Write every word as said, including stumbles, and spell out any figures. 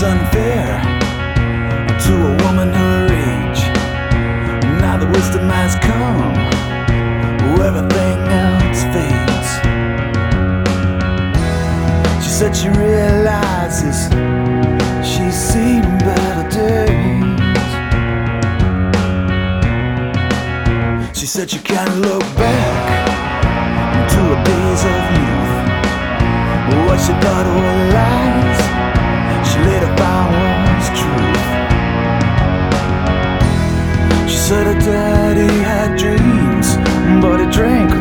unfair to a woman her age. Now the wisdom has come, everything else fades. She said she realizes she's seen better days. She said she can't look back to her days of youth. What she thought